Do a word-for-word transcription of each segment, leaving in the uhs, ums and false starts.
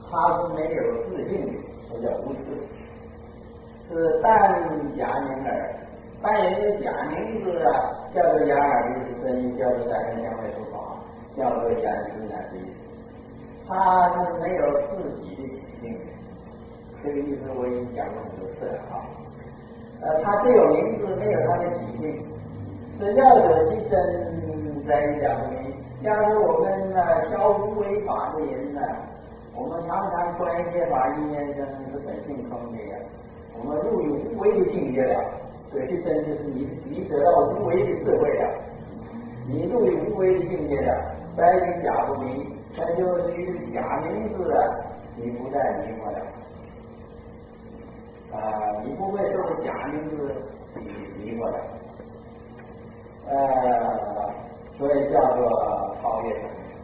他是没有自性的，所叫无事。是但假名耳，但有一个假名字啊，叫做雅尔律是真，叫做三根香味出法，叫做言师乃是意思。他是没有自己的体性的，这个意思我已经讲过很多次了啊。呃，他只有名字，没有他的体性。是要者其真在于讲明。要是我们呢消无为法的人呢，我们常常观一些法因缘生是本性空的呀，我们入于无为的境界了。得其真就是你你得到无为的智慧了，你入于无为的境界了，在于假不明，那就是一个假名字啊，你不再迷惑了。啊、呃，你不会受假名字迷惑的。呃，所以叫做超越。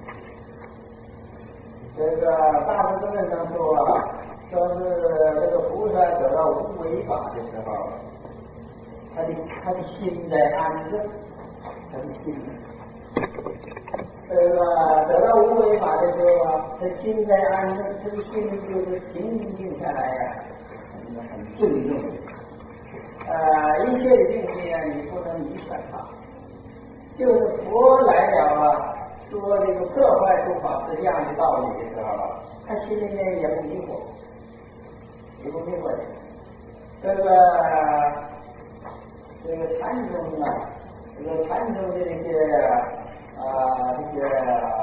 这个大师论上说啊，说是这个菩萨得到无为法的时候，他的他的心在安正，他的心，这个得到无为法的时候啊，他心在安正，他的心就是平静下来呀、啊，很很尊重。呃，一切的境界啊，你不能离散它。就是佛来了啊，说这个破坏诸法是这样的道理的时候啊，他心里面也不迷惑，也不迷惑的。这个这个禅宗啊，这个禅宗的这些啊这些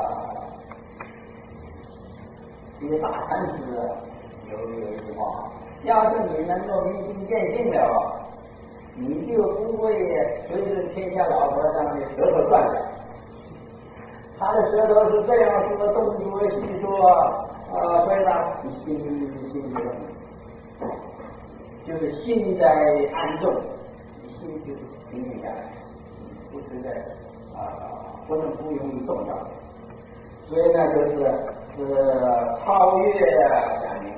这些大禅师啊，有有一句话，要是你能够明心见性了，你就不会随着天下老和尚的舌头转了。他的舌头是这样说，动作细说啊，所以呢，你心心就就是心在安住，心就是平静下来，不是在啊，不能不容易动摇。所以呢，就是是超越假名。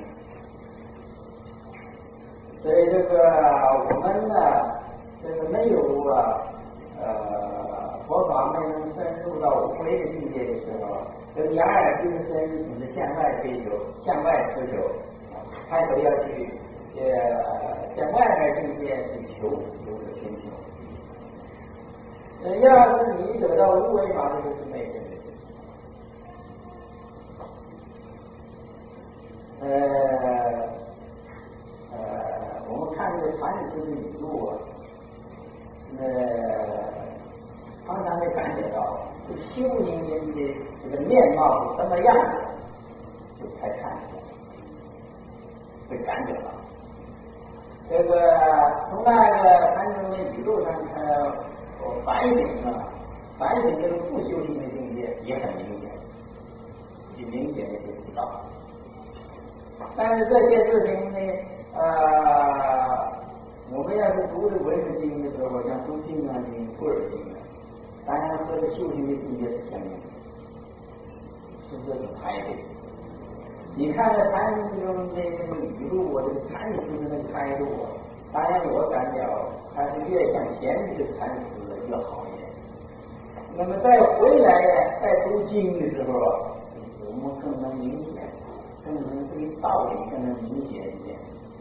所以这个我们呢，这个没有啊，呃，佛法没能深入到无为的境界的时候，这个雅尔精神只是向外追求，向外追求，还都要去呃向外面境界去求，就是寻求。呃，要是你得到无为法，这就是没有的。呃。呃，我们看这个禅师的语录啊，呃，常常会感觉到这修行人的这个面貌是什么样的，就才看出来，会感觉到。这个从那个禅宗的语录上看，我反省啊，反省这个不修行的境界也很明显，也明显的就知道。但是这些事情呢？呃，我们要是读这文字经的时候，像读金刚经、布尔经啊，当然和这修行的境界是相应的，是这种态度。你看这禅宗的那个语录，我这个禅师的那个态度啊，当然我感觉还是越向前的禅师越好一点。那么再回来呀，在读经的时候啊，我们更能明显，更能这个道理更能明显一点。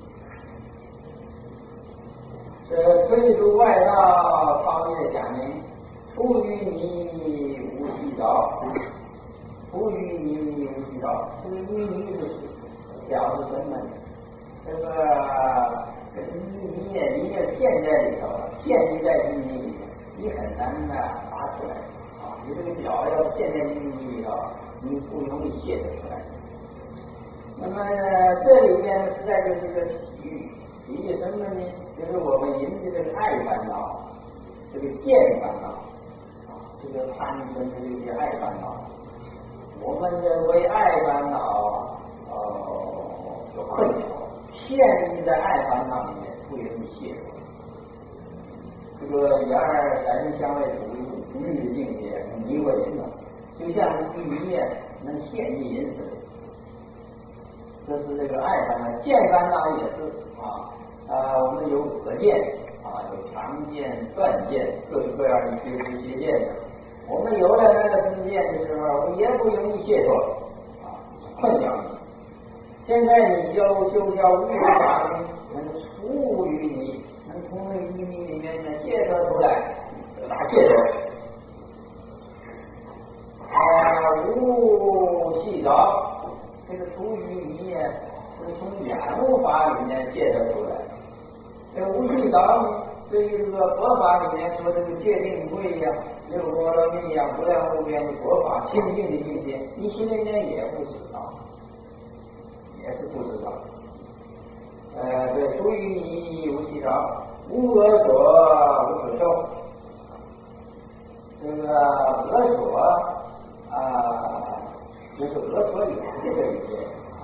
这推出外道超越假名，出于你无虚道，出于你无虚道。这个淤泥是表示什么呢？这个这个淤泥呀，你要陷在里头，陷在淤泥里，你很难呢拔出来啊！你这个脚要陷在淤泥里头，你不容易卸得出来。那么这里面实在就是个比喻。比喻什么呢？就是我们引起这个爱烦恼，这个见烦恼，啊，这个贪嗔的这些爱烦恼，我们认为爱烦恼呃有困扰，陷入在爱烦恼里面不容易卸除。这个然而三生相位处无欲的境界迷惑人了，就像淤泥能陷进人生。这是这个爱烦恼，见烦恼也是啊。啊，我们有恶见啊，有常见、断见，各式各样的学知邪见的。我们有了那个知见的时候，也不容易卸脱啊，困扰你。 现在你就就叫物为法灵，能出于你，能从那一米里面呢借得出来，得大借得。啊，无细着，这个出于你呢，是从眼无法里面借得出来。这无细着呢，对于这个佛法里面说这个戒定慧呀、六波罗蜜呀、无量无边的佛法清净的境界，你心里面也不知道。也是不知道，呃，对，出于你无细着，无恶所无所受。这个恶所啊，就是恶所有的这一件，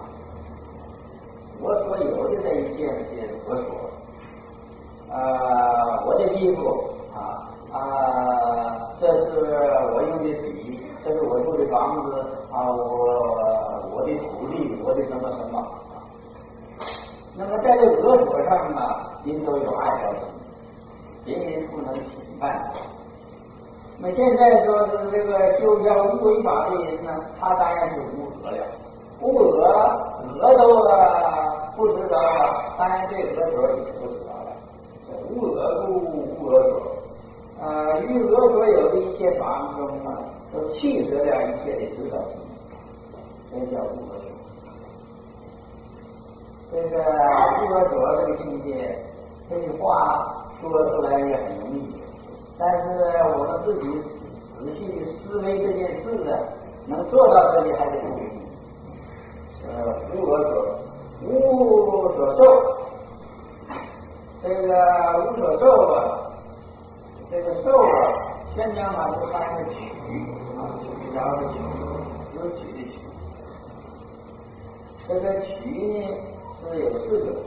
我所有的这一件是恶所。啊，我的衣服啊啊，这是我用的笔，这是我住的房子啊，我我的土地，我的什么什么。那么在这恶所上呢，您都有爱好心，人人不能侵犯。那么现在说是这个就叫无为法的人呢，他当然是无恶了，无恶恶都不知道了，当然对恶所也不知道了。无恶故无恶所，啊，于恶所有的一切法中呢，都弃舍了一切的知道心，这叫无恶所。这个无恶所这个境界，这句话说出来也很容易，但是我们自己仔细思维这件事呢，能做到这里还是不容易。呃，无恶所，无所受。这个无所受啊，这个受啊，宣讲法是翻个取啊，取然后取，有取的取。这个取呢是有四种。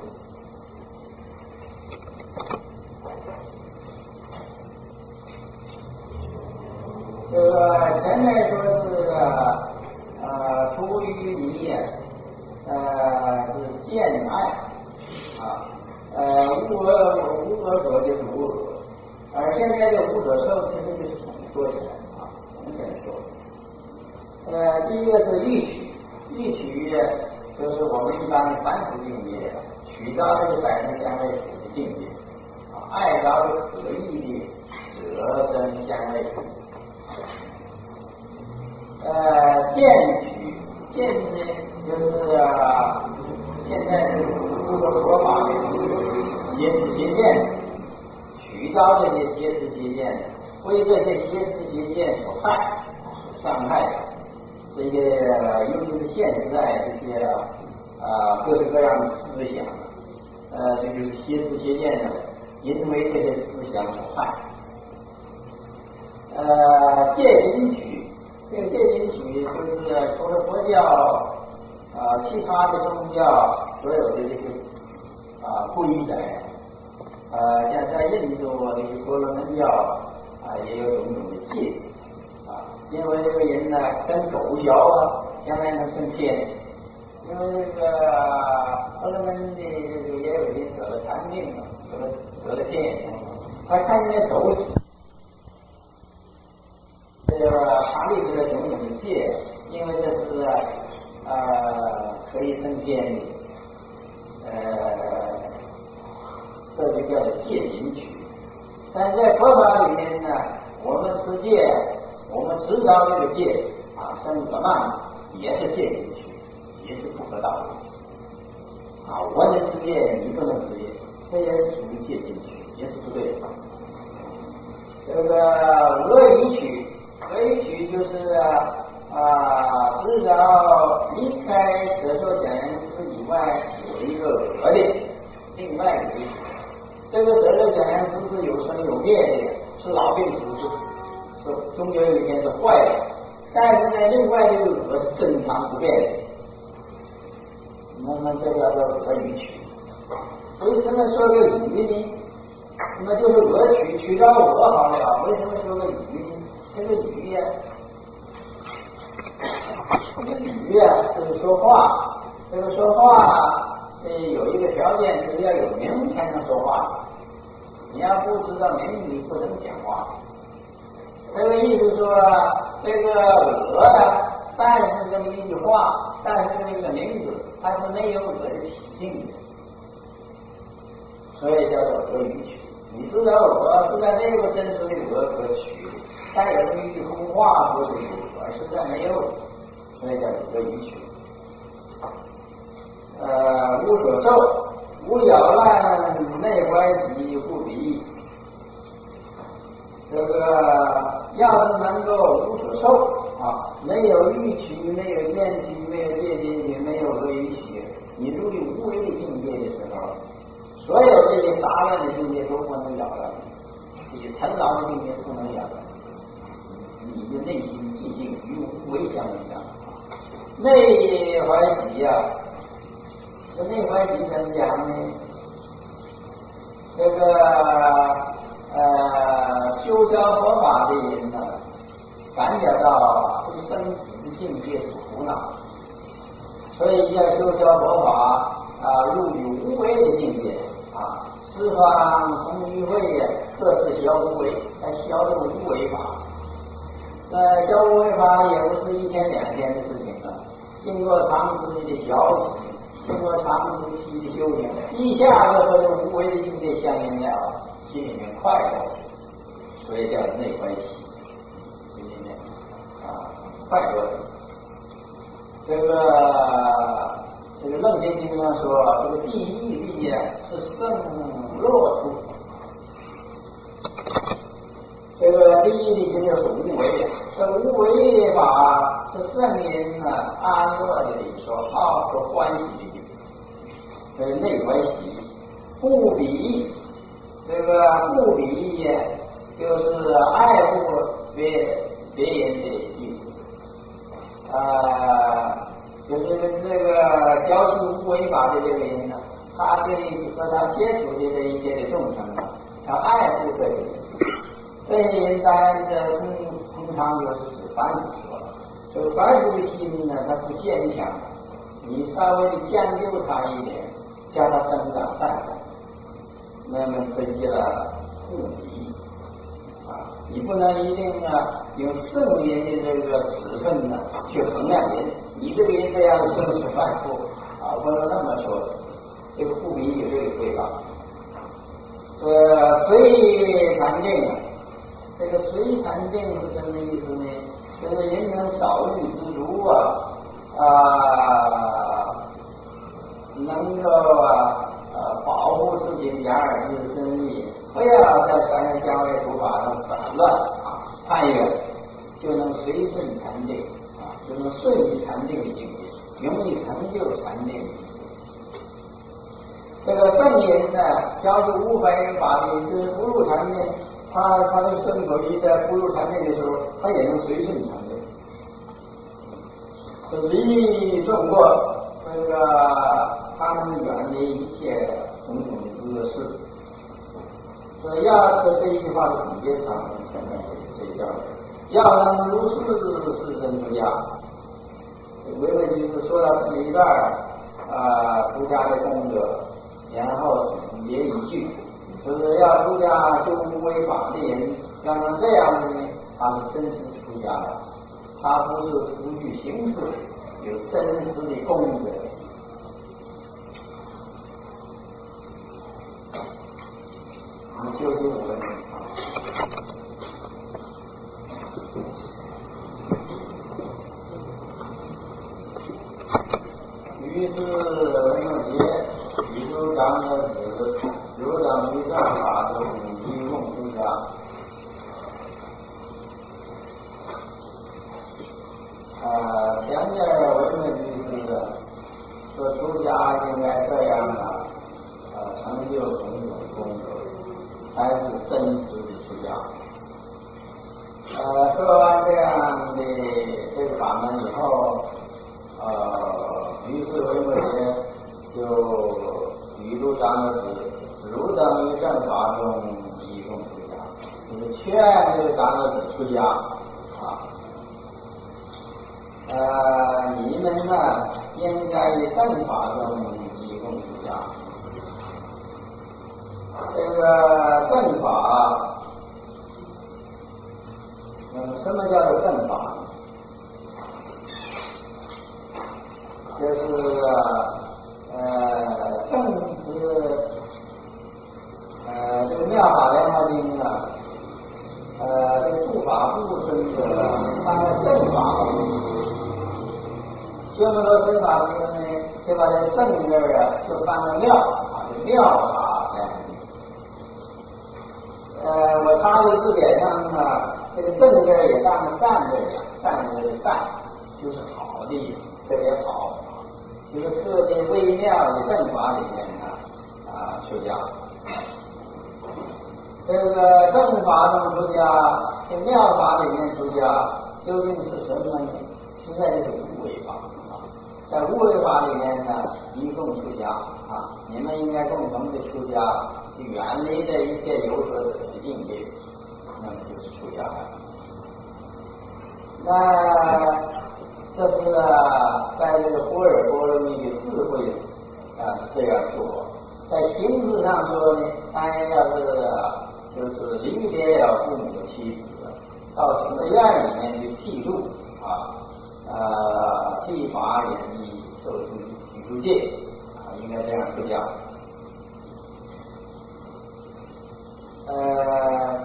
这个前面说是呃出于你呃是见爱啊。呃，无恶无恶所就是无恶，而现在的无所受其实就是统说起来啊，统起来说。呃，第一个是欲取，欲取就是我们一般的凡夫境界，取到这个色声香味触的境界，啊，爱到的可意的色声香味触。呃，见取，见呢就是、啊、现在是这个佛法的邪知邪见，取到这些邪知邪见，为这些邪知邪见所害、所伤害的这些尤其是现在这些啊各式各样的思想，呃，这就是邪知邪见呢，因为这些思想所害。呃，戒引取，这个戒引取就是除了佛教啊、呃，其他的宗教所有的这些啊规则。呃，像在印度那个婆罗门教啊，也有种种的戒啊，因为这个人呢跟狗学啊，将来能升天。因为这个婆罗门的这个也有人得了残病了，得了得了天，他看见狗，这个他立这个种种的戒，因为这是呃可以升天的，呃。这就叫做戒引取，但是在佛法里面呢，我们持戒，我们知道这个戒啊，生恶慢也是戒引取，也是不可道的啊。我能持戒，你不能持戒，这也是属于戒引取，也是不对的。这个恶引取，恶引取就是啊，知道离开舍受想行识以外有一个恶的，另外有一个。这个舍受想行识是有生有灭的，是老病死，是终究有一天是坏的。但是呢，另外这个恶是正常不变的。那么这叫做恶语取。为什么说个语呢？那么就是恶取，取到恶好了。为什么说个语呢？这个语呀、啊，这个语呀、啊，就是说话。这个说话。呃，有一个条件就是要有名才能说话，你要不知道名，你不能讲话。这个意思说，这个恶啊，但是这么一句话， 但是这个名字它是没有这个体性的，所以叫做恶语曲。你知道我实在没有真实的恶可取，但有一句空话不是有，而实在没有，所以叫恶语曲。呃，无所受，无扰乱，内怀喜，不比。这个要是能够无所受啊，没有欲取，没有见取，没有界定取，没有恶语取，你入于无为的境界的时候，所有这些杂乱的境界都不能扰乱，这些尘劳的境界不能扰乱，你的内心寂静与无为相应啊。内怀喜呀、啊，这内怀喜怎么讲呢？这个呃，修教佛法的人呢，感觉到这个生死的境界是苦恼，所以要修教佛法啊，入于无为的境界啊。四方从于会呀，各自消无为，来消这个无为法。呃，消无为法也不是一天两天的事情了，经过长时期的消息，经过长时期的修行，一下子和这个无为的境界相应了，心里面快乐，所以叫内怀喜，心里面啊快乐。这个这个楞严经上说，这个第一力呀是胜乐处。这个第一力就是无为，这无为法是圣人呢安乐的理所好和欢喜的地方。这个内怀喜，不比，这个不比就是爱护别别人的意思。啊，就是这个教习无为法的这个人呢，他对和他接触的这一些的众生呢，要爱护这个人。这些人当然这通通常就是指凡夫说了，这个凡夫的心呢，他不坚强，你稍微的将就他一点，叫他生长善良，那么这就互比啊，你不能一定呢用圣人的这个尺寸呢去衡量人，你这个人这样生死凡夫啊，不能那么说，这个互比有这个对吧？呃，随禅定啊。这个随禅定是什么意思呢？就是人能少欲知足啊，啊，能够啊呃保护自己两耳之身意，不要在三个将位诸法上散乱啊攀缘，就能随顺禅定啊，就能顺于禅定的境界，容易成就禅定的境界。这个圣人呢，教是无非法的，就是不入禅定。他他的身口意在步入禅定的时候，他也能随顺禅定，是离众过，这个他们远离一切种种的恶事。这要这这一句话是总结上这一段，要能如是是真出家。唯唯就是说到这么一段啊，出家的功德，然后总结一句。就是要出家修无为法的人，要能这样的呢，他是真实出家的，他不是出去行事，有真实的功德。我们休息五分钟。于是文梦节，宇宙长的子。有长于善法中一共出家，啊，前面文文居士的说出家应该这样的，呃，成就种种功德，才是真实的出家。呃，说完这样的这个法门以后，呃，于是文文节就宇宙长的子。如等于正法中一共出家，就是劝这个长者出家啊。呃，你们呢应该于正法中一共出家。这个正法，嗯，什么叫做正法？ 就是呃正是呃这个《妙法莲华经》啊，呃这个诸法不生者当然正法部，修那个正法部呢，就把这个正字啊就当了妙啊，这妙法莲华经。呃，我查这字典上呢，这个正字也当了善字呀，善字的善就是好的，特别好。就是各地微妙的正法里面呢，啊，出家。这个正法中出家，这妙法里面出家，究竟是什么呢？是在这个无为法啊，在无为法里面呢，一共出家啊，你们应该共同的出家，远离这一切有所者的境界，那么就是出家了。那这是在这个般若波罗蜜的智慧啊这样说，在形式上说呢，当然要是就是离别了父母的妻子，到寺院里面去剃度啊，呃，剃发演衣，受居居住戒啊，应该这样出家。呃，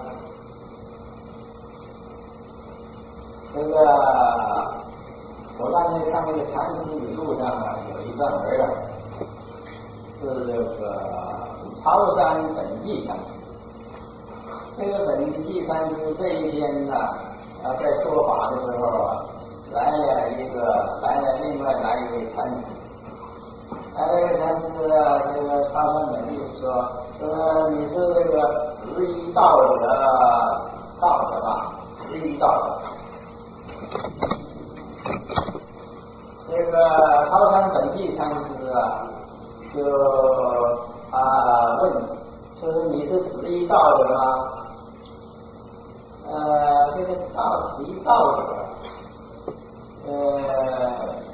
这个。我刚才看那个禅师语录上啊，有一段文啊，是这个曹山本纪禅师。这个本纪禅师这一天呢，啊，在说法的时候啊，来了一个，来了另外来一位禅师，来了一位禅师啊，这个曹山本纪说，说你是这个十一道者道者吧，十一道者。这个曹山本纪禅师啊，就啊问，说你是十一道者吗？呃，这个道十一道者，呃，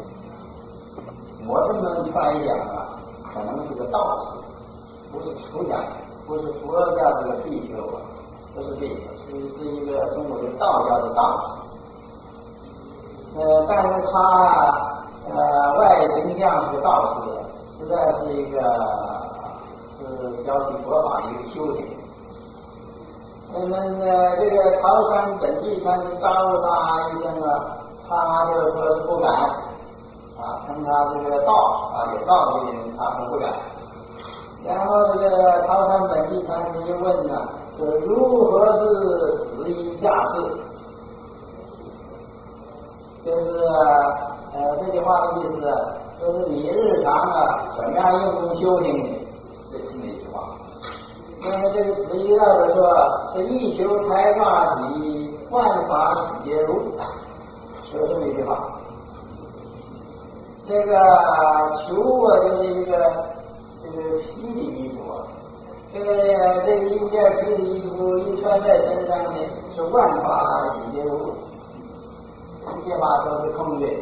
我这么揣想啊，可能是个道士，不是出家人，不是佛教这个比丘啊，不是比丘，是是一个中国的道教的道士。呃，但是他。呃，外形象是个道士，实在是一个是教习佛法的一个修行。那么呢，这个曹山本纪禅师招呼他一声啊，他就说是不敢啊，跟他这个道啊有道的人，他说不敢。然后这个曹山本纪禅师就问呢，说如何是十一下士？就是。呃，这句话的意思就是你日常啊怎么样用功修行的，这是那句话。因为这个十一道者说，这一求财化体，万法喜皆如，说这么一句话。这个求啊，就是一个这个皮的衣服啊，这个这个一件皮的衣服一穿在身上呢，是万法喜皆如。这些话都是空的。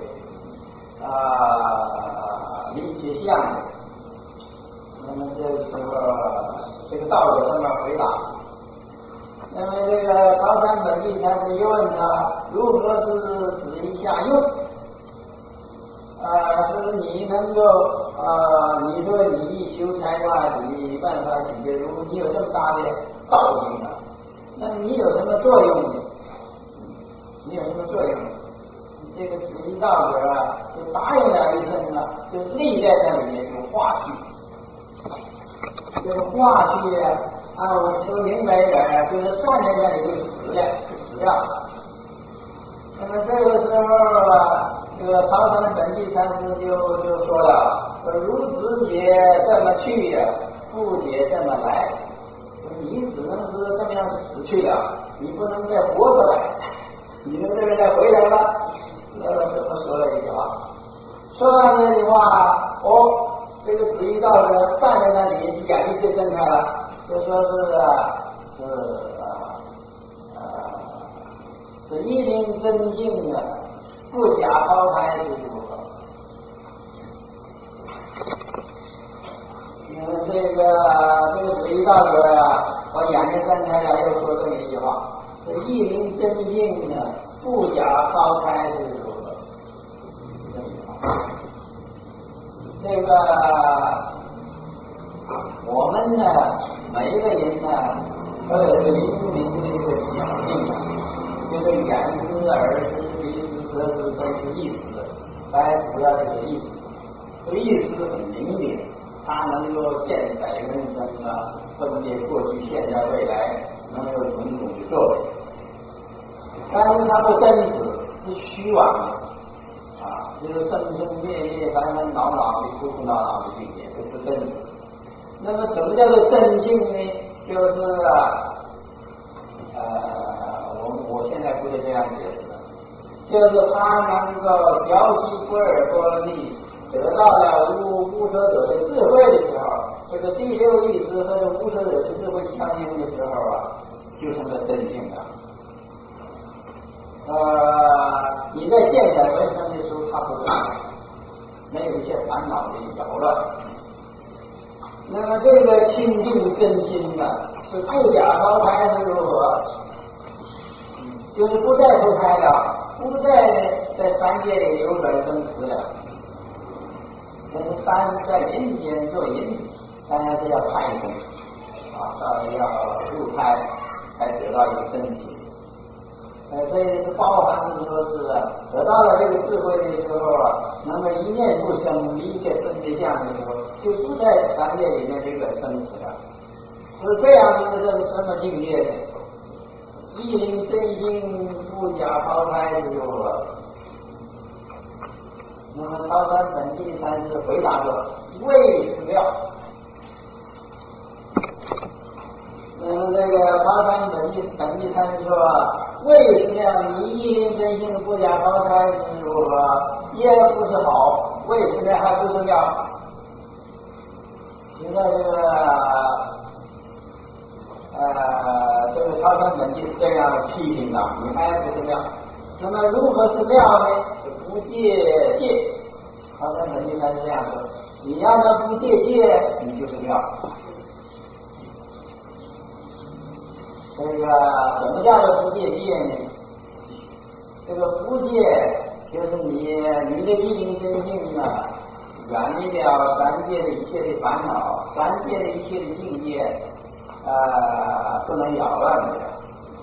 啊，离其相的。那么这个时候，这个道者这么回答。那么这个曹山本纪禅师又问他如何是子一下用？啊，是你能够啊？你说你一求财化体，万法喜皆如，你有这么大的道行啊？那你有什么作用呢？你有什么作用？这个十一道者啊，就答应了一声啊，就立在那里面有话剧。这个话剧啊，啊，我说明白一点啊，就是站在那里就死了，就死掉。那么这个时候啊，这个曹山本纪禅师就就说了，说如子姐这么去呀、啊，父姐这么来，你只能是这么样死去了，你不能再活过来，你能这个再回来吗？那么这么说了一句话，说完这句话，哦，这个十一道者站在那里，眼睛就睁开了，就说是啊，是啊，呃，是一名真境啊，不假抛开是如何？因为这个这个十一道者啊，我眼睛睁开了，又说这么一句话，是一名真境啊，不假抛开是如何？ 这个我们呢，每一个人呢，都有这个灵明的一个小病啊，就是眼识、耳识、鼻识、舌识、身识、意识，大家主要这个意识。这个意识很灵敏，它能够见载人生啊，分别过去、现在、未来，能有种种的作为。但是它不真实，是虚妄的啊，就是生生灭灭、烦烦恼恼的、苦苦恼恼的境界，这不真实。那么什么叫做真性呢？就是啊，呃，我我现在不是这样解释的，就是他能够调息波尔波利，得到了无无所者的智慧的时候，这个第六意识和这无所者的智慧相应的时候啊，就成了真性了。呃，你在见载闻声的时候，它不会没有一些烦恼的扰乱。那么这个清净真心呢，是不假投胎是如何？就是不再投胎了，不再在三界里流转生死了。那是三在人间做人，当然是要开悟啊，到底要入胎，才得到一个真心。呃，所以是包含的说是得到了这个智慧的时候啊，那么一念不生，一切分别相的时候，就不在三界里面这个生死了。是这样的，这是什么境界呢？一灵真心不假抛开之后啊。那么超三本地三是回答说为是料。那么这个超三本地本地三说为是料，你一灵真心不假抛开是如何？也不是好，为是料还不是料。现在这个呃，这个超三本地是这样批评的，你还不是料。那么如何是料呢？不借戒，超三本地三是这样说：你要是不借戒，你就是料。这个什么叫做不借戒呢？这个不戒就是你你的一灵真性啊，远离了三界的一切的烦恼，三界的一切的境界，呃，不能扰乱你了。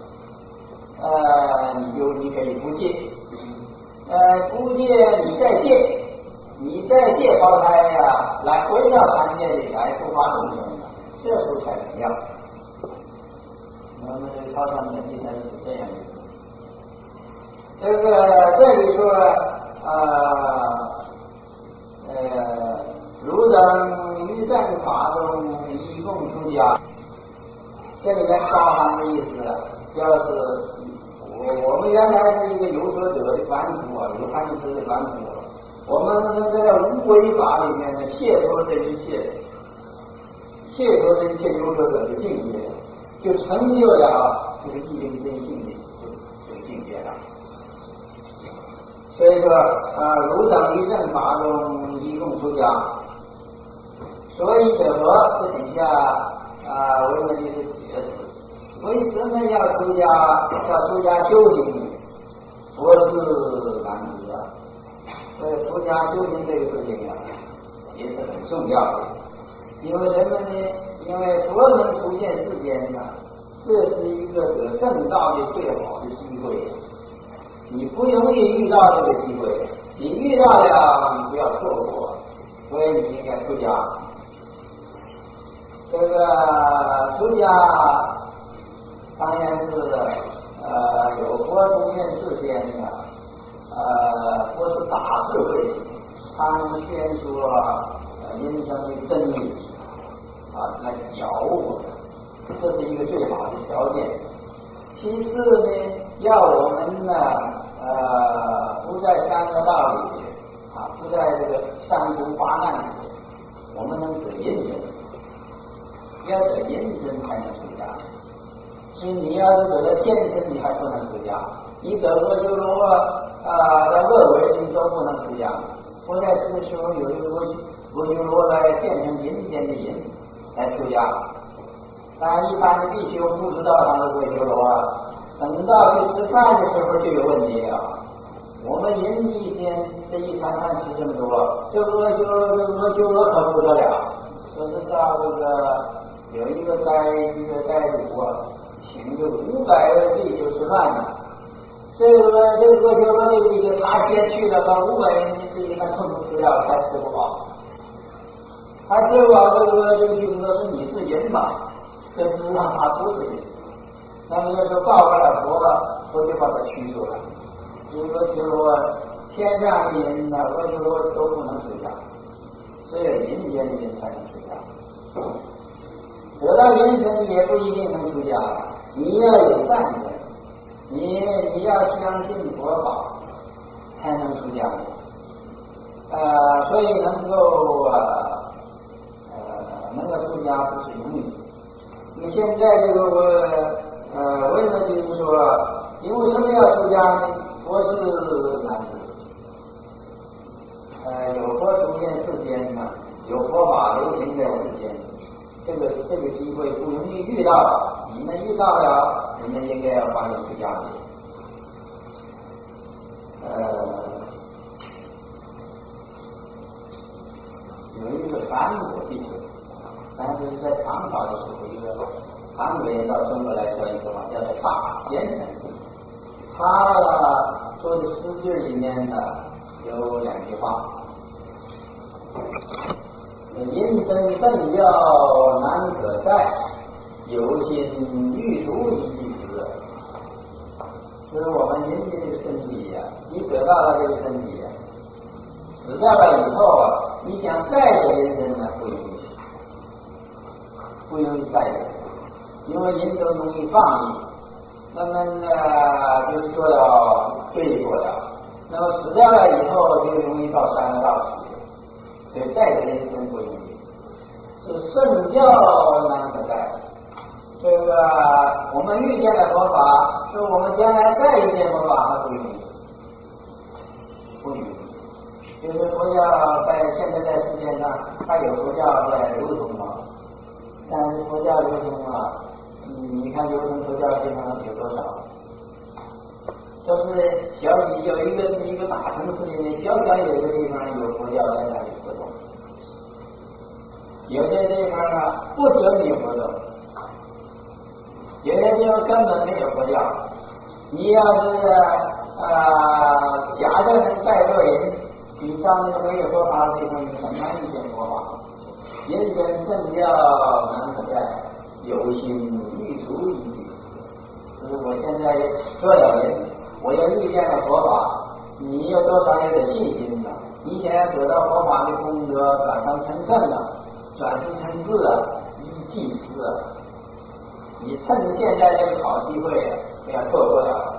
呃，你就你可以不戒。呃，不戒你再戒，你再戒胞胎呀，来回到三界里来不发众生了，这时候才是料。那么这个超三本地三是这样的。这个这里说呃呃，汝等于正法中一共出家，这里面包含的意思就是我我们原来是一个有所者的凡夫啊，有贪痴的凡夫，我们在无为法里面呢，解脱这一切，解脱这一切有所者的境界，就成就了这个一灵真性的这个境界了。所以说，呃，汝等于正法中一共出家，所以者何？这底下啊，为了就是解释，为什么要出家？要出家修行？佛是难知啊。所以出家修行这个事情啊，也是很重要的。因为什么呢？因为佛能出现世间呢，这是一个得正道的最好的机会。你不容易遇到这个机会，你遇到了，你不要错过，所以你应该出家。这个出家当然是呃有佛出现世间的，呃佛是大智慧，他能宣说呃人生的真理啊，来觉悟，这是一个最好的条件。其次呢，要我们呢，呃，不在三个道里啊，不在这个三途八难里，我们能得人生，要得人生才能出家。是你要是得了天生，你还不能出家；你得过修罗啊，在恶鬼你都不能出家。我在这个时候有一个罗修罗来变成人间的人来出家。当然，一般的比丘不知道他是会修罗啊，等到去吃饭的时候就有问题了。 我们人一天这一餐饭吃这么多，这饿就饿就饿可不得了。说是到这个有一个斋一个斋主啊，请这五百位弟兄吃饭呢。这个这个就说这个就他先去了，把五百人这一饭通通吃掉，还吃不饱。他吃不饱，这个这个就是说是你是人嘛，这实际上他不是人。那么要是报过来佛了，佛就把他驱逐了。就是说，就是说天上的人呢，我就说都不能出家，只有人间的人才能出家。得到人生也不一定能出家，你要有善根，你你要相信佛法，才能出家。呃，所以能够呃呃能够出家不是容易。那么现在这个我呃问的就是说，因为什么要出家呢？佛是难得，呃，有佛出现世间呢，有佛法流行在世间，这个这个机会不容易遇到，你们遇到了，你们应该要发扬出家的。呃，有一个韩国弟兄，但是在唐朝的时候，一个韩国人到中国来说一个话，叫做大先生。他说的诗句里面呢有两句话：人生正要难可待，有心欲足以济时。就是我们人间这个身体呀、啊，你得到了这个身体呀、啊，死掉了以后啊，你想再的人生呢不容易，不容易再的，因为人都容易放逸。那么呢，就是说要对过了，那么死掉了以后就容易到三个道去，所以再的人生不容易，是圣教难可待。这个我们遇见了佛法，说我们将来再遇见佛法，它不容易，不容易。就是佛教在现在在世界上，它有佛教在流通嘛，但是佛教流通啊。你看流通佛教地方有多少？都是小有一个一个大城市里面，小小有一个地方有佛教在那里活动，有些地方呢不准你活动，有些地方根本没有佛教。你要是呃假设能带个人，你到那个没有佛法的地方，你很难遇见佛法。人生正教难可待，有心欲足以济。就是我现在做了人，我要遇见了佛法，你有多少有点信心呢？你想要得到佛法的功德，转成成圣了，转成成智了，一济时啊！你趁现在这个好机会啊，不要错过了。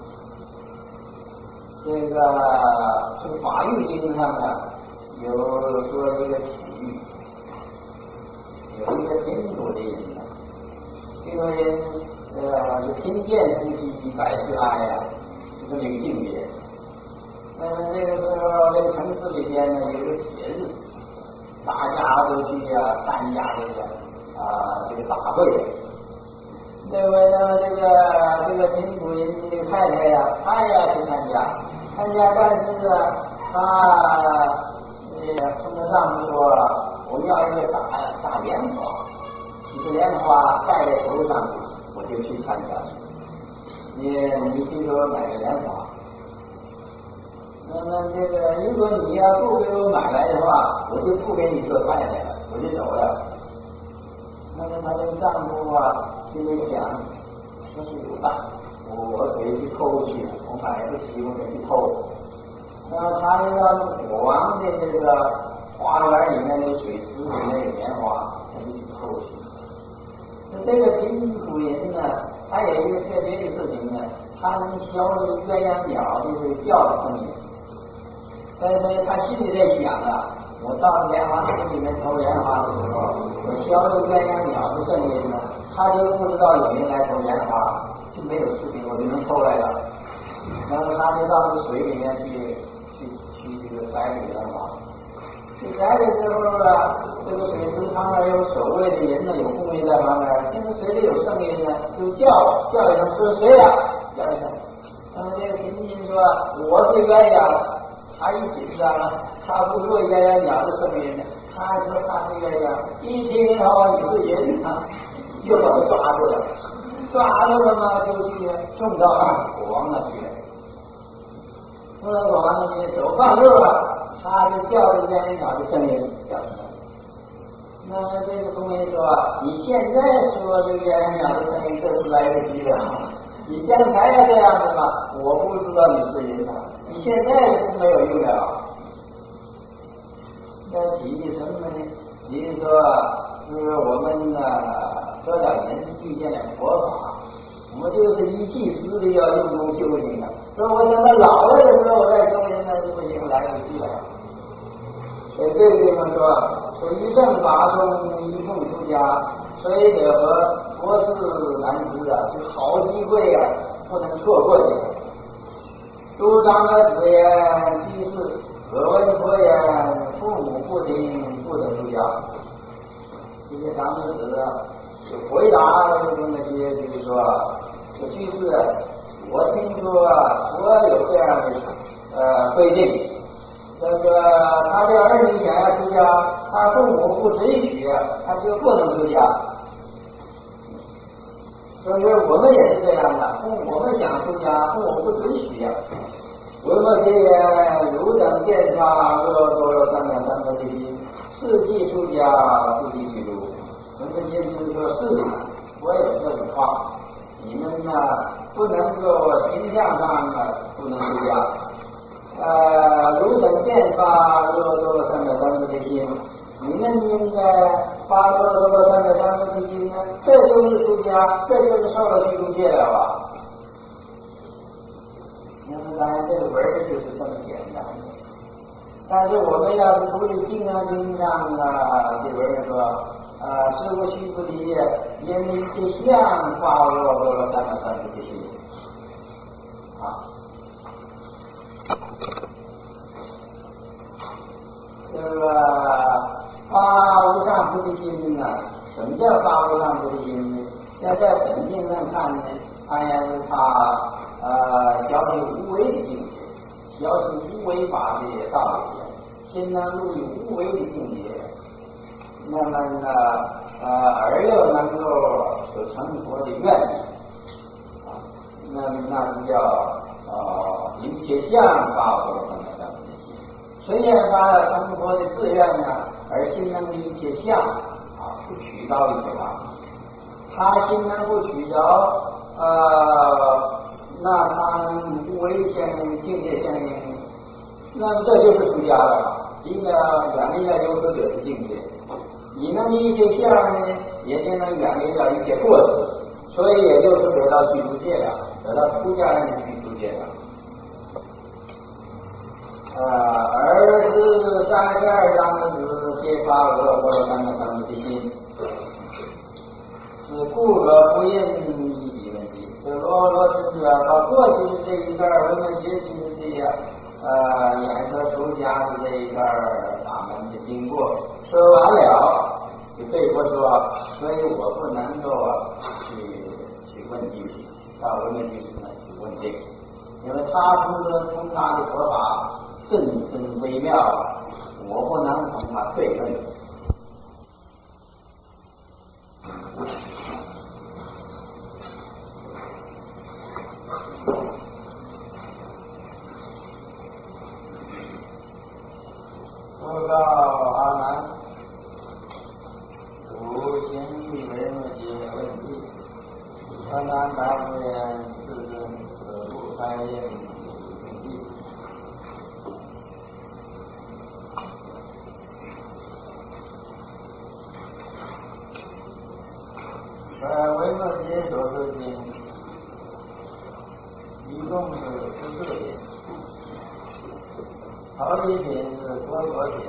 这个从法律经上呢，有说一个比喻，有一个贫苦的人呢。这个人呃，是贫贱夫妻百事哀呀，是这么一个境界。那么这个时候，这个城市里边呢，有一个节日，大家都去啊参加这个啊这个大会。这位呢，这个这个贫苦人这个太太呀，她也要去参加，参加，但是呢，她呃跟着丈夫说，我要一个大大莲花。一个莲花戴在头上，我就去参加。你你去给我买个莲花。那么这个，如果你要不给我买来的话，我就不给你做太太了，我就走了。那么他这个丈夫啊，心里想，说是有办，我我可以去偷去，我买不起，我可以去偷。那么他那个国王的这个花园里面的水池里面有莲花，他就去偷去。这个贫苦人呢，他有一个特别的事情呢，他能消除鸳鸯鸟的这个叫的声音。但是他心里在想啊，我到莲花池里面投莲花的时候，我消除鸳鸯鸟的声音呢，他就不知道有人来投莲花，就没有事情，我就能偷来了。然后他就到那个水里面去去去这个摘莲花。去摘的时候啊，这个水池旁边有守卫的人呢，有护卫在旁边，听着水里有声音呢，就叫叫一声，说谁呀？叫一声。那么这个贫民说说我是鸳鸯，他一紧张了，他不做鸳鸯鸟的声音，他说他是鸳鸯，一听哦你是人啊，就把他抓住了，抓住了嘛就去送到国王那去了。送到国王那去手放肉啊，他就叫着鸳鸯鸟的声音叫出来。那么这个公爷说，你现在说这个鸳鸯鸟的声音，这是来得及了。你将来要这样子嘛，我不知道你是人啥，你现在是没有用了。那提议什么呢？提议说，就是我们呢，多少人遇见了佛法，我们就是一技之力要用功修行的。说我等到老了的时候我再修行，那就不行，来不及了。所以这个地方说，说一正法中一共出家，非得和佛事难知啊，是好机会啊，不能错过的。诸长者子言居士，耳闻佛言，父母不听，不得出家。这些长者子就回答就是那些，就是说，这居士，我听说佛有这样的呃规定。这个他这儿女想要出家，他父母不准许，他就不能出家。所以我们也是这样的，父我们想出家，父母不准许呀。维摩诘言：汝等见法，若多罗三藐三菩提心，四季出家，四季居住。维摩诘就是说，是的，我有这种话，你们呢不能够形象上呢不能出家。呃，汝等见法，若多罗三藐三菩提心，你们应该发若多罗三藐三菩提心呢，这就是出家，这就是受了居住戒了吧？那么当然这个文儿就是这么简单的，但是我们要是读的经啊经上啊，这文儿说啊，是无须菩提，因为一切相发若多罗三藐三菩提心啊。这个发无上菩提心呢，什么叫发无上菩提心呢？要在本经上看呢，它也是它呃消息无为的境界，消息无为法的道理，心能入于无为的境界，那么呢呃而又能够有成佛的愿力啊，那么那就叫呃一切相发无上菩提心。虽然发了成佛的志愿呢，而心能一切相啊，不取到一切法。他心能不取着，呃，那他能无为相应、境界相应，那么这就是出家了。一个远离了有所者的境界，你能一切相呢，也就能远离了一切过失，所以也就是得到居住戒了，得到出家人的居住戒了。呃，而是三十二章的是揭发俄或者三个三菩提心，是故而不应一笔问题。这罗罗尊者把过去的这一段维摩诘居士的呃演说出家的这一段法门的经过说完了，就对我说，所以我不能够去去问具体，到维摩诘居士那去问这个，因为他从的从他的佛法甚深微妙，我不能同他对问。说到阿难，主行义维摩诘问题，阿难答复言：世尊，可不开言名义。呃，维摩诘所说的一共是十四品，头一品是佛所品，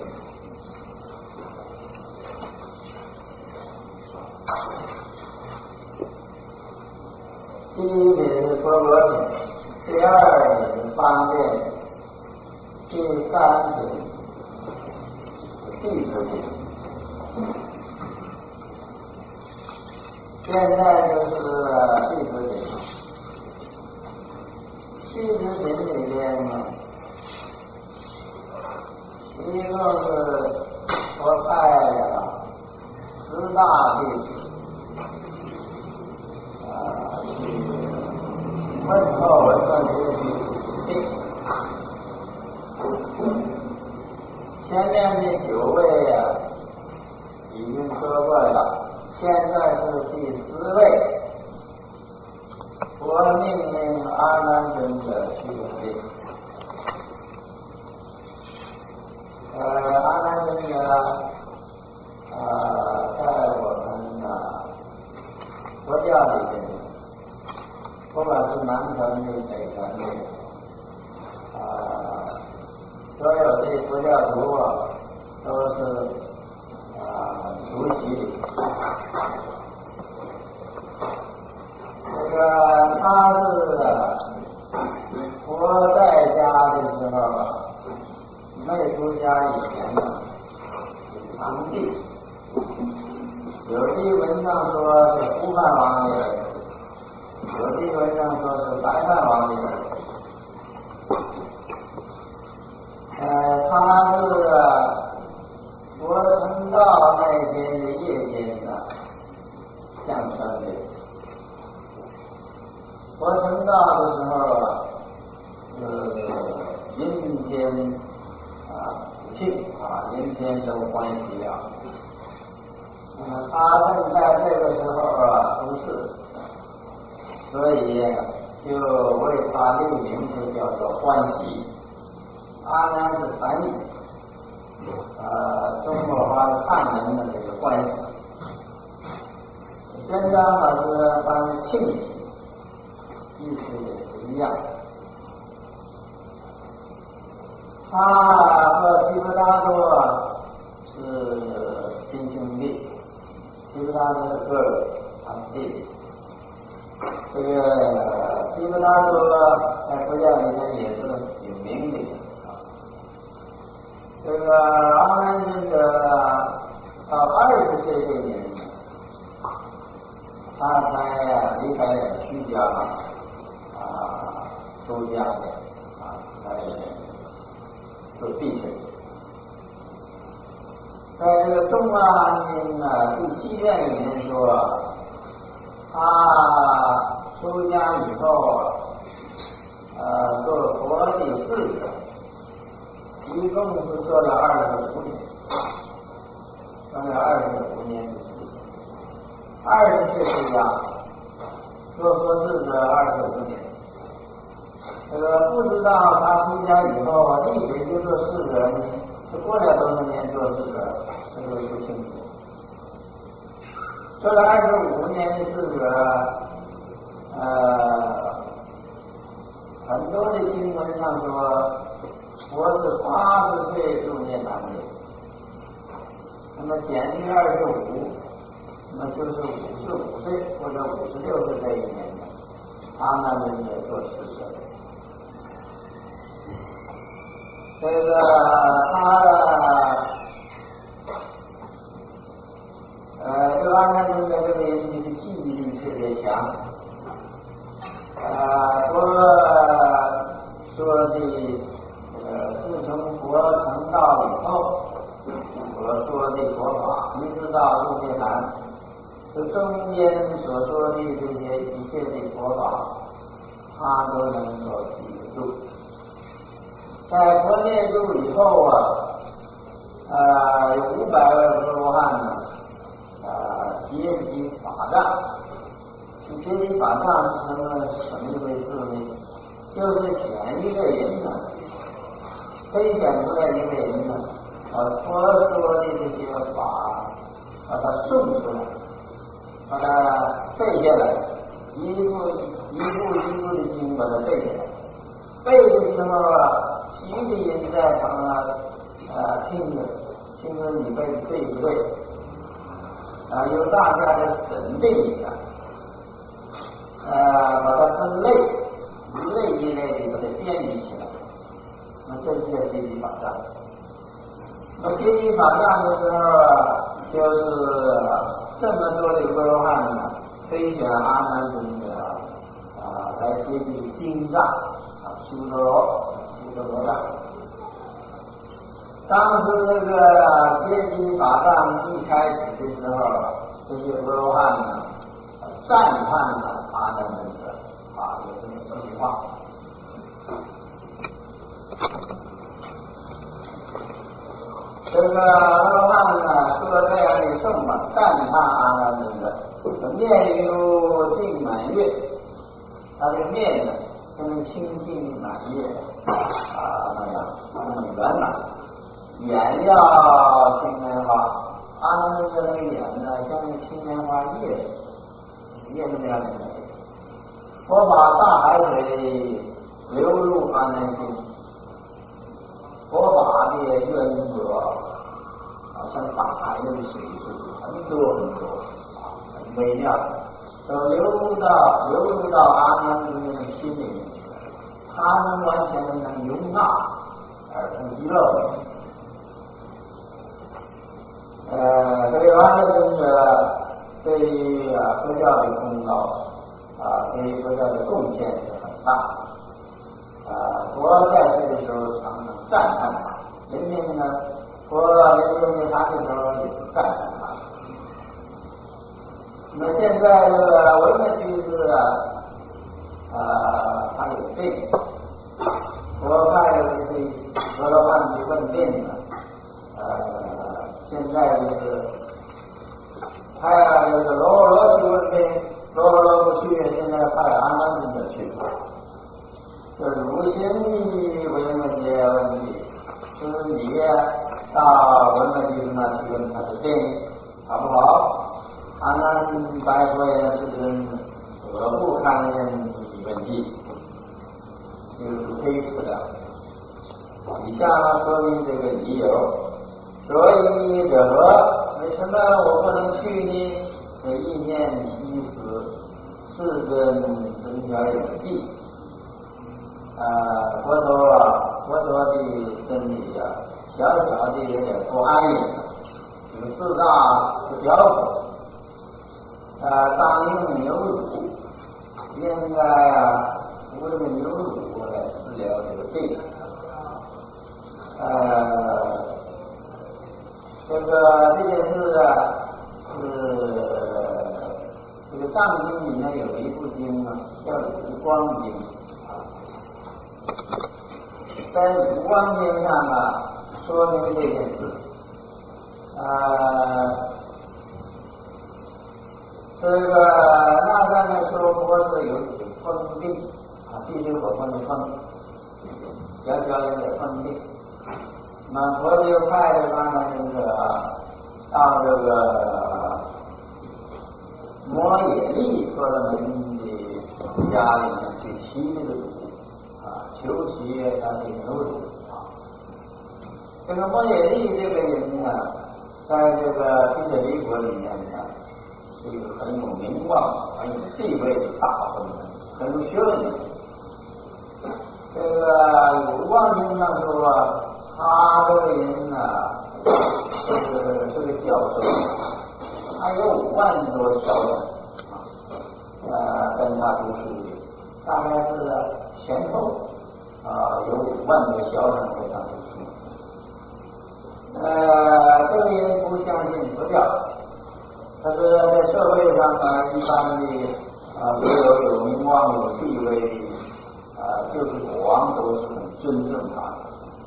第一品是佛所品，第二品是方便，第三品是弟子品。现在就是弟子品。 七十品里边呢，一共是佛派的十大弟子，啊，问候文殊师利。前面的九位啊，已经说过了，现在是第十位。佛命令阿难尊者去行。呃，阿难尊者，呃，在我们啊佛教里边，不管是南传的、北传的，啊，所有的佛教徒啊，都是啊熟悉的。这个他是佛在家的时候没出家以前呢，是堂弟，有的文章说是胡范王的儿子，有的文章说是白范王的儿子。呃，他是佛成道那天的夜间呢降生的。佛成道的时候啊，呃，阴间啊不幸啊，阴间都欢喜了。那么他正在这个时候啊出世，所以就为他立名就叫做欢喜。阿难是梵语，呃，中国话是汉人的这个欢喜。宣章老师翻译庆喜。意思也是一样。他和毗婆达多是亲兄弟，毗婆达多是哥哥，他是弟弟。这个毗婆达多在佛教里面也是有名的啊。这个阿难尊者到二十岁这年，他才呀离开了虚家嘛。啊，出家的啊，来做弟子。在这个《中华汉经》啊第七卷里面说，他出家以后，呃，做佛的侍者，一共是做了二十五年，做了二十五年的事。二十岁出家，做佛侍者二十五年。这个不知道他出家以后立即就做侍者呢，是过了多少年做侍者，这个不清楚。做了二十五年的侍者，呃，很多的经文上说，佛是八十岁入涅槃的，那么减去二十五，那么就是五十五岁或者五十六岁这一年的，阿难尊者做侍者。这个他的呃，这个阿难尊者这个人的记忆力特别强，呃，说说的呃，自从佛成道以后，所说的佛法，一直到入涅槃，这中间所说的这些一切的佛法，他都能够记得住。在佛灭度以后啊，呃，有五百位佛罗汉呢，呃，结集法藏。结集法藏是什么什么一回事呢？就是选一个人呢，推选出来一个人呢，把佛说的这些法，把它诵出来，把它背下来，一步一步一步的经把它背下来。背的时候啊，其余的人在旁啊，呃，听着，听着你背对不对？啊，由大家的审定一下，呃，把它分类，一类一类的把它编辑起来。那这就叫结集法藏。那结集法藏的时候啊，就是这么多的佛罗汉呢，推选阿难尊者啊，来结集经藏。啊， 修罗罗，修罗罗帐。当时这个阶级法仗一开始的时候，这些罗罗汉呢赞叹了阿难尊者啊，有这么一句话。这个罗罗汉呢说了这样的颂嘛，赞叹阿难尊者，面如净满月，他的面呢跟清净满月啊那样那么圆满。眼要青莲花，阿难尊者那个眼呢，像那青莲花叶，叶子那样的。我把大海水流入阿难心，我把的愿者啊，像大海那个水似的，很多很多啊，很微妙的，都流入到流入到阿难尊者的心里面去了，他能完全的能容纳而不遗漏。呃，所以阿难尊者对于啊佛教的功劳啊，对于佛教的贡献是很大。啊，佛在世的时候常常赞叹他，人民呢，佛临终他的时候也是赞叹他。那么现在这个文文居士啊，啊，他有病，佛派的这些罗罗汉去问病了，呃。现在就是派了这个罗罗去问病，罗罗不去，现在派阿难尊者去了。这如心意文文杰问题，就是你到文文居士那去问他的病好不好？阿难白佛言：世尊，我不堪任你问题，就是推辞的。以下说明这个理由。所以者何？为什么我不能去呢？这意念虚实，世尊真条有记。啊，佛陀啊，佛陀的身体啊，小小的有点不安稳，这个四大不交合。啊，当用牛乳，应该啊，用这个牛乳来治疗这个病。呃。这个这件事啊，是这个藏经里面有一部经啊，叫《无光经》啊。在《无光经》上啊，说明这件事。呃，这个那上面说佛是有疯病啊，地水火风的风，小小有点疯病。那佛就派的阿难尊者啊，到这个摩耶利所罗门的家里面去提这个乳啊，求其他的牛乳啊。这个摩耶利这个人呢，在这个毗舍离国里面呢，是一个很有名望、很有地位的大臣，很有学问的人。这个《无光经》上说啊。他这个人呢、啊，是是个教授，他有五万多小人啊，呃，跟他读书的，大概是前后啊有五万多小人跟他读书。呃，这个人不相信佛教，但是在社会上呢，一般的啊，比如有名望、有地位的啊，就是国王都是很尊重他的。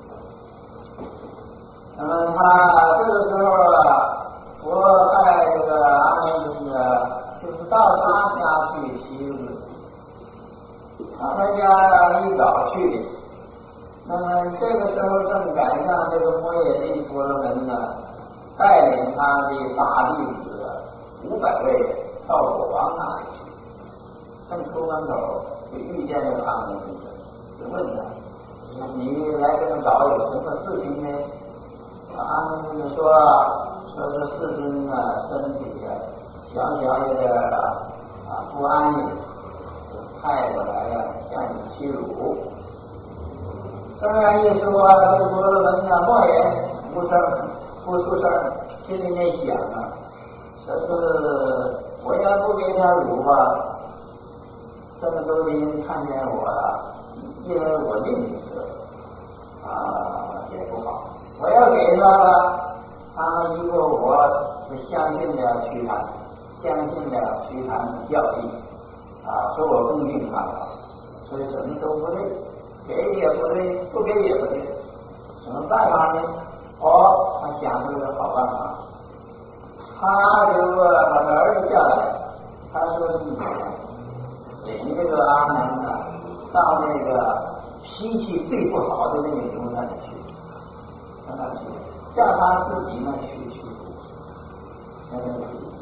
那么他这个时候啊，佛派这个阿难尊者就是到他家去提日，到他家一早去的。那么这个时候正赶上这个摩耶利所罗门呢，带领他的大弟子五百位到国王那里去。正出门口就遇见这个阿难尊者，就问他：你来这么早有什么事情呢？阿难尊者说说是世尊啊，身体啊小小有点啊不安宁，派我来呀、啊、向你祈乳。这样一说，这个所罗门啊默然无声，不出声，心里面想啊，这是我要不给他乳吧，这么多人看见我了， 因为我另一个啊也不好，我要给他了，他们一个我是相信的虚谈，相信的虚谈教义啊，说我恭敬他了，所以什么都不对，给也不对，不给也不对，什么办法呢？哦，他想出了个好办法，他就把他儿子叫来，他说你领这个阿难呢到那个脾气最不好的那个牛那里去，让他去，叫他自己呢去去那个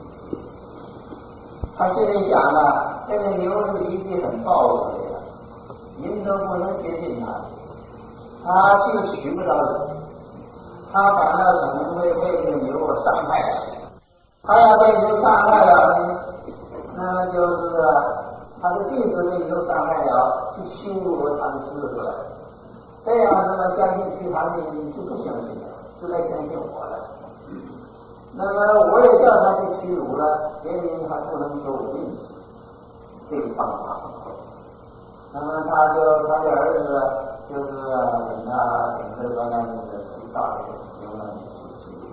他现在想了，这个牛的脾气很暴躁的，您都不能接近他，他就娶不着人，他感到可能会被这个牛伤害了，他要被牛伤害了呢，那么就是他的弟子被牛伤害了，就羞辱了他的师傅了。这样子呢，相信其他的人就不相信了，就来相信我了。那么我也叫他去屈辱了，别人还不能说我认识，这个方法很好。那么他就他的儿子就是领他领这个那个去大的牛那里去屈辱。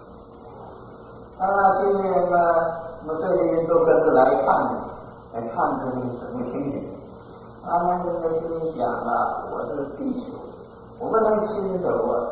啊，这些人呢，那么这些人都跟着来看，来看这是什么情形。他们就在心里想啊，我是地球，我不能亲手啊